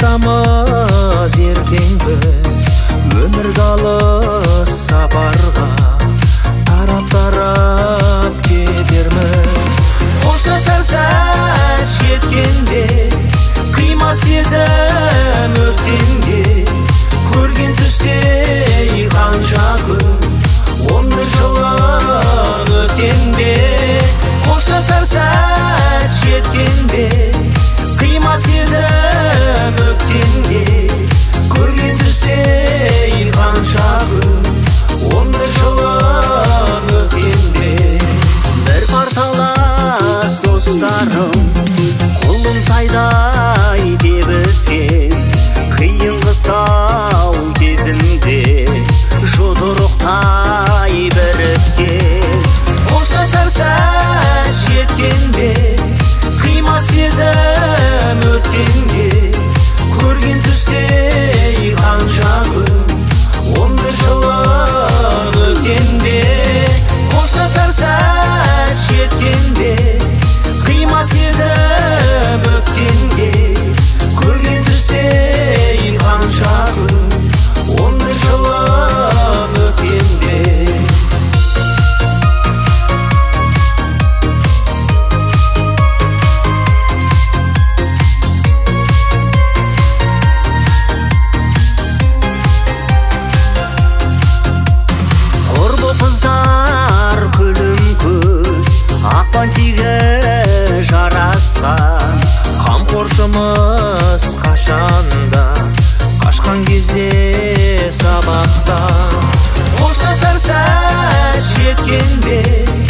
Қоштасамыз ертең біз өмірге алыс сапарға тарап кетерміз. Қоштасар сәт жеткенде қимас сезім өткенде, көрген түстей қанша күн 11 жылын өткенде. Қоштасар сәт жеткенде қимас сезім өткенде, көрген түстей қанша күн 11 жылын өткенде. Бір парталас достарым құлым тайдай тебіскен, қиын қыстау кезінде жұдырықтай біріккен. Қоштасар сәт жеткенде қимас сезім өткенде, көрген түстей қанша күн 11 жылын өткенде. Қоштасар сәт жеткенде қимас сезім өткенде, көрген түстей қанша күн 11 жылын өткенде. Қыздар күлім көз ақпан тигі жарасқан, қамқоршымыз қашанда қашқан кезде сабақтан. Қоштасар сәт жеткенде